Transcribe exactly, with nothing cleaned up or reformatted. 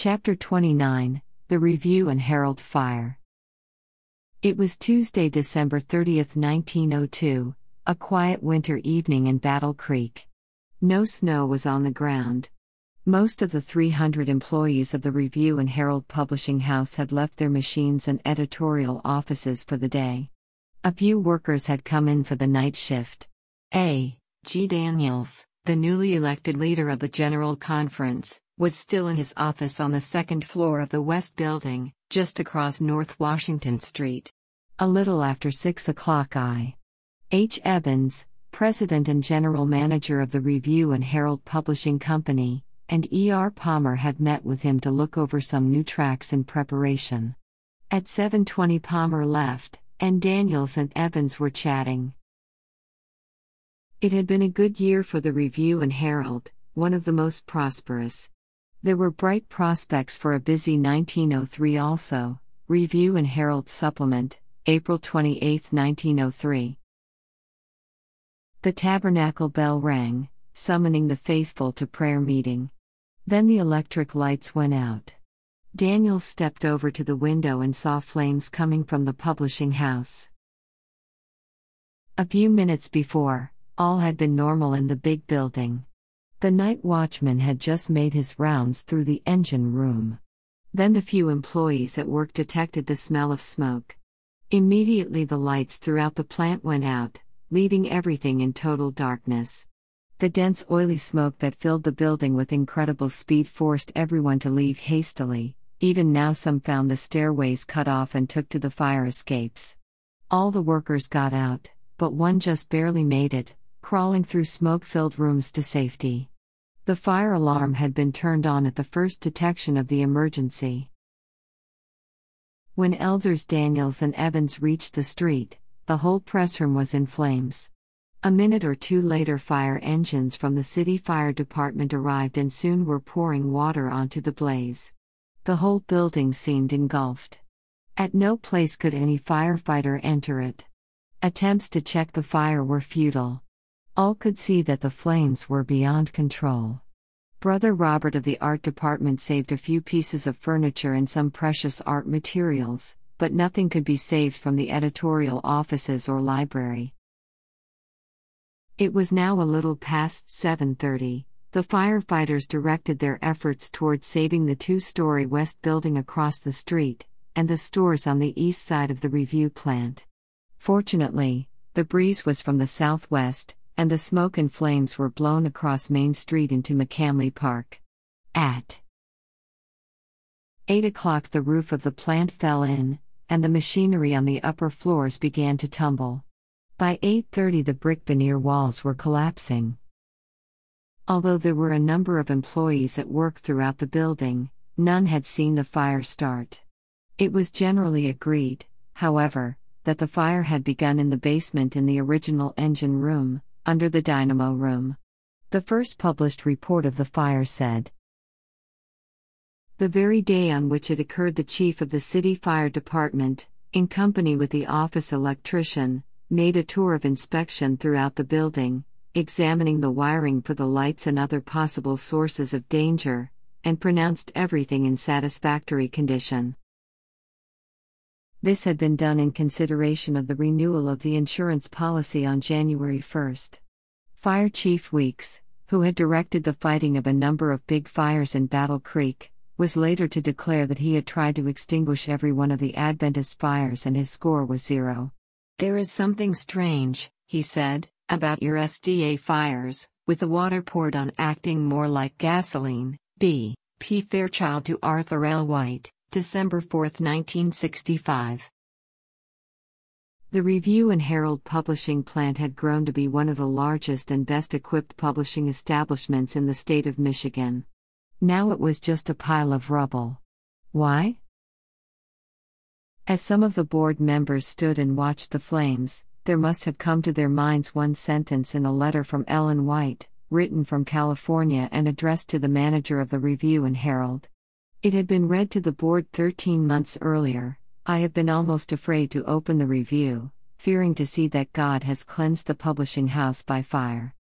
Chapter twenty-nine, The Review and Herald Fire. It was Tuesday, December thirtieth, nineteen oh two, a quiet winter evening in Battle Creek. No snow was on the ground. Most of the three hundred employees of the Review and Herald publishing house had left their machines and editorial offices for the day. A few workers had come in for the night shift. A. G. Daniels, the newly elected leader of the General Conference, was still in his office on the second floor of the West Building, just across North Washington Street. A little after six o'clock I. H. Evans, president and general manager of the Review and Herald Publishing Company, and E R Palmer had met with him to look over some new tracks in preparation. At seven twenty Palmer left, and Daniels and Evans were chatting. It had been a good year for the Review and Herald, one of the most prosperous. There were bright prospects for a busy nineteen oh three also. Review and Herald Supplement, April twenty-eighth, nineteen oh three. The tabernacle bell rang, summoning the faithful to prayer meeting. Then the electric lights went out. Daniels stepped over to the window and saw flames coming from the publishing house. A few minutes before, all had been normal in the big building. The night watchman had just made his rounds through the engine room. Then the few employees at work detected the smell of smoke. Immediately the lights throughout the plant went out, leaving everything in total darkness. The dense oily smoke that filled the building with incredible speed forced everyone to leave hastily. Even now some found the stairways cut off and took to the fire escapes. All the workers got out, but one just barely made it, crawling through smoke-filled rooms to safety. The fire alarm had been turned on at the first detection of the emergency. When Elders Daniels and Evans reached the street, the whole press room was in flames. A minute or two later, fire engines from the city fire department arrived and soon were pouring water onto the blaze. The whole building seemed engulfed. At no place could any firefighter enter it. Attempts to check the fire were futile. All could see that the flames were beyond control. Brother Robert of the art department saved a few pieces of furniture and some precious art materials, but nothing could be saved from the editorial offices or library. It was now a little past seven thirty. The firefighters directed their efforts toward saving the two-story West Building across the street, and the stores on the east side of the Review plant. Fortunately, the breeze was from the southwest, and the smoke and flames were blown across Main Street into McCamley Park. At eight o'clock the roof of the plant fell in, and the machinery on the upper floors began to tumble. By eight thirty the brick veneer walls were collapsing. Although there were a number of employees at work throughout the building, none had seen the fire start. It was generally agreed, however, that the fire had begun in the basement in the original engine room, under the dynamo room. The first published report of the fire said, "The very day on which it occurred, the chief of the city fire department, in company with the office electrician, made a tour of inspection throughout the building, examining the wiring for the lights and other possible sources of danger, and pronounced everything in satisfactory condition." This had been done in consideration of the renewal of the insurance policy on January first. Fire Chief Weeks, who had directed the fighting of a number of big fires in Battle Creek, was later to declare that he had tried to extinguish every one of the Adventist fires and his score was zero. "There is something strange," he said, "about your S D A fires, with the water poured on acting more like gasoline." B. P. Fairchild to Arthur L. White, December fourth, nineteen sixty-five. The Review and Herald publishing plant had grown to be one of the largest and best-equipped publishing establishments in the state of Michigan. Now it was just a pile of rubble. Why? As some of the board members stood and watched the flames, there must have come to their minds one sentence in a letter from Ellen White, written from California and addressed to the manager of the Review and Herald. It had been read to the board thirteen months earlier. "I have been almost afraid to open the Review, fearing to see that God has cleansed the publishing house by fire.